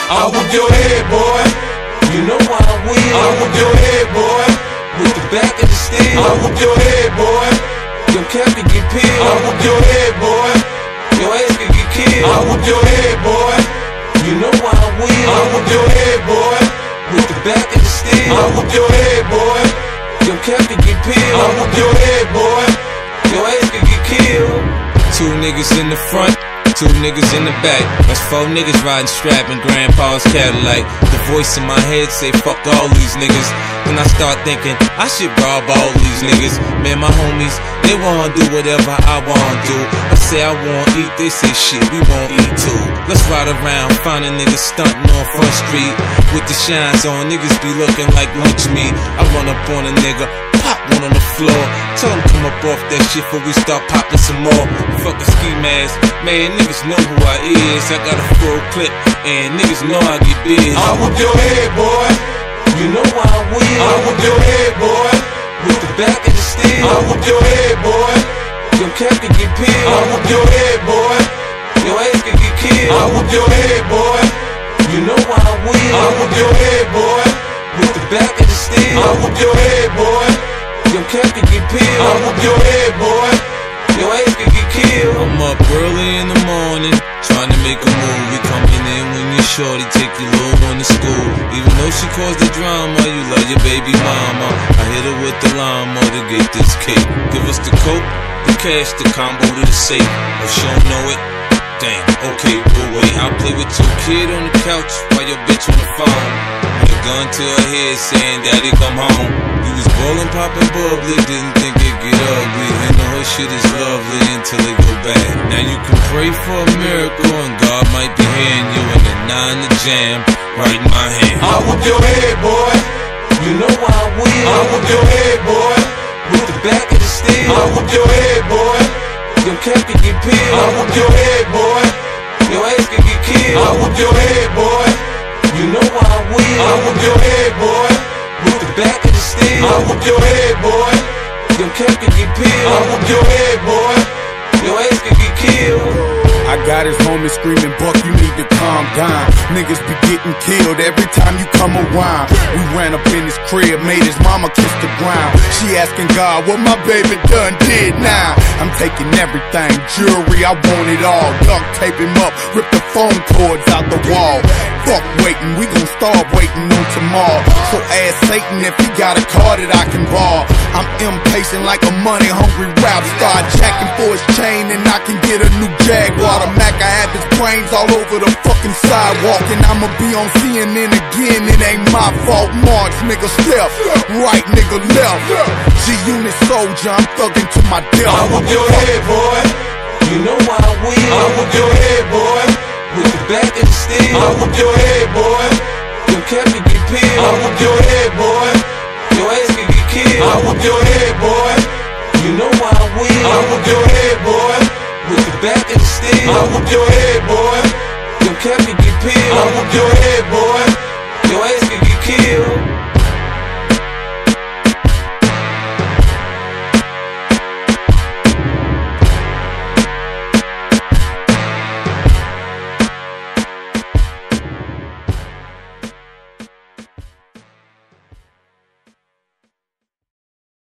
I whoop your head, boy. You know why I will. I whoop your head, boy. With the back of the steel. I whoop your head, boy. Your cap can get peeled. I whoop your head, boy. Your ass can get killed. I whoop your head, boy. You know why I will. I whoop your head, boy. With the back of the steel. I whoop your head, boy. Your cap can get peeled. I whoop your head, boy. Your ass can get killed. Two niggas in the front, two niggas in the back. That's four niggas riding strap in grandpa's Cadillac. The voice in my head say fuck all these niggas. Then I start thinking I should rob all these niggas. Man, my homies, they wanna do whatever I wanna do. I say I wanna eat, they say shit, we won't eat too. Let's ride around, find a nigga stunting on Front Street with the shines on, niggas be looking like lunch meat. I run up on a nigga, pop one on the floor, tell him come up off that shit before we start popping some more. Fuck a ski mask, man, niggas know who I is. I got a full clip, and niggas know I get big. I whoop your head, boy. You know why I will. I whoop your head, boy. With the back of the steel. I whoop your head, boy. Your cap can get peeled. I whoop your head, boy. Your ass can get killed. I whoop your head, boy. You know why I will. I whoop your head, boy. With the back of the steel. I whoop your head, boy. Your cap can get peeled. I whoop your head, boy. Your ass can get killed. I'm up early in the morning, trying to make a move. We coming in when you're shorty, take your little one to school. Even though she caused the drama, you love your baby mama. I hit her with the llama to get this cake. Give us the coke, the cash, the combo to the safe. If she don't know it, damn, okay, we'll wait. I'll play with your kid on the couch while your bitch on the phone. With a gun to her head saying, daddy come home. You was ballin', poppin' bubbly, didn't think it'd get ugly. And the whole shit is lovely until it go bad. Now you can pray for a miracle and God might be hearing you. And the 9 to jam right in my hand. I whoop your head, boy. You know why I will. I whoop your head, boy. With the back of the steel. I whoop your head, boy. Your cap can get peeled. I whoop your head, boy. Your ass can get killed. I whoop your head, boy. You know why I will. I whoop your head, boy. With the back of the steel. I whoop your head, boy. Your cap can get peeled. I whoop your head, boy. Your ass can get killed. I got his homies screaming, Buck, you need to calm down. Niggas be getting killed every time you come around. We ran up in his crib, made his mama kiss the ground. She asking God what my baby done did now. I'm taking everything, jewelry, I want it all. Duct tape him up, rip the phone cords out the wall. Fuck waiting, we gon' start waiting on tomorrow. So ask Satan if he got a car that I can borrow. I'm impatient like a money-hungry rap star. Jacking for his chain and I can get a new Jaguar. The Mac, I have his brains all over the fucking sidewalk. And I'ma be on CNN again, it ain't my fault. March, nigga, step, right, nigga, left. G-Unit soldier, I'm thugging to my death. I whoop your head, boy. You know why I will. I whoop your head, boy. With the back of the steel. I whoop your head, boy. Your cap can get peeled. I whoop your head, boy. Your ass can get killed. I whoop your head, boy. You know why I will. I whoop your head, boy. With the back of the steel. I whoop your head, boy. Your cap can get peeled. I whoop your head, boy. Your ass can get killed.